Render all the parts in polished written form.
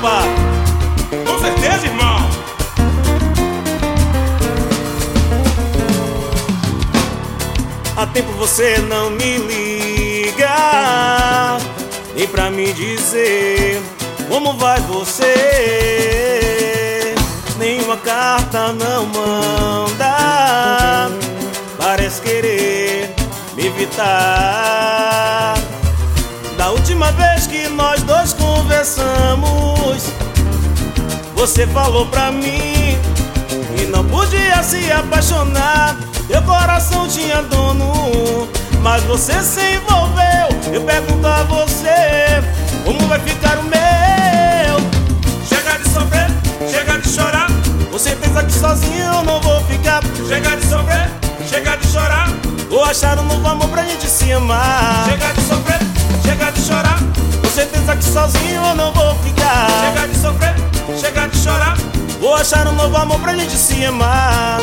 pai? Com certeza, irmão. Há tempo você não me liga, nem pra me dizer como vai você. Nenhuma carta não manda, parece querer me evitar. Da última vez que nós dois conversamos, você falou pra mim que não podia se apaixonar, teu coração tinha dono, mas você se envolveu. Eu pergunto a você, como vai ficar o meu? Chega de sofrer, chega de chorar. Você pensa que sozinho eu não vou ficar? Chega de sofrer, chega de chorar. Vou achar um novo amor pra gente se amar. Chega de sofrer, chega de chorar. Você pensa que sozinho eu não vou ficar? Chega de sofrer, chega de chorar. Vou achar um novo amor pra gente se amar.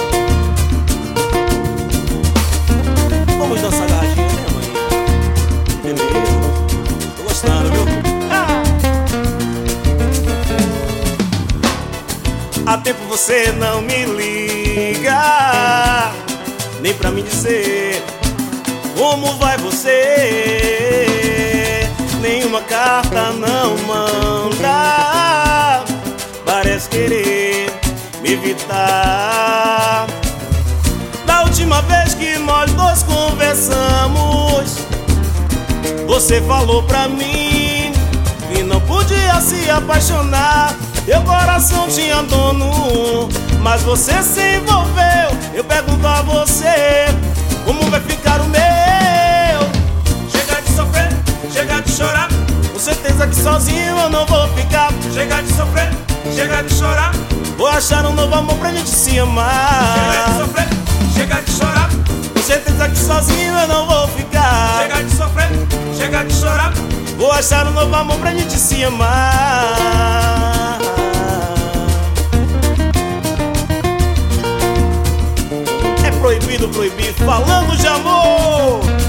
Vamos dançar agarradinho, né, mãe? Beleza. Tô gostando, viu? Há tempo você não me liga, nem pra me dizer como vai você. Nenhuma carta não manda, parece querer me evitar. Da última vez que nós dois conversamos, você falou pra mim que não podia se apaixonar, teu coração tinha dono, mas você se envolveu. Eu pergunto a você, como vai ficar o meu? Chega de sofrer, chega de chorar. Com certeza que sozinho eu não vou ficar. Chega de sofrer, chega de chorar. Vou achar um novo amor pra gente se amar. Chega de sofrer, chega de chorar. Com certeza que sozinho eu não vou ficar. Chega de sofrer, chega de chorar. Vou achar um novo amor pra gente se amar. É proibido proibir falando de amor.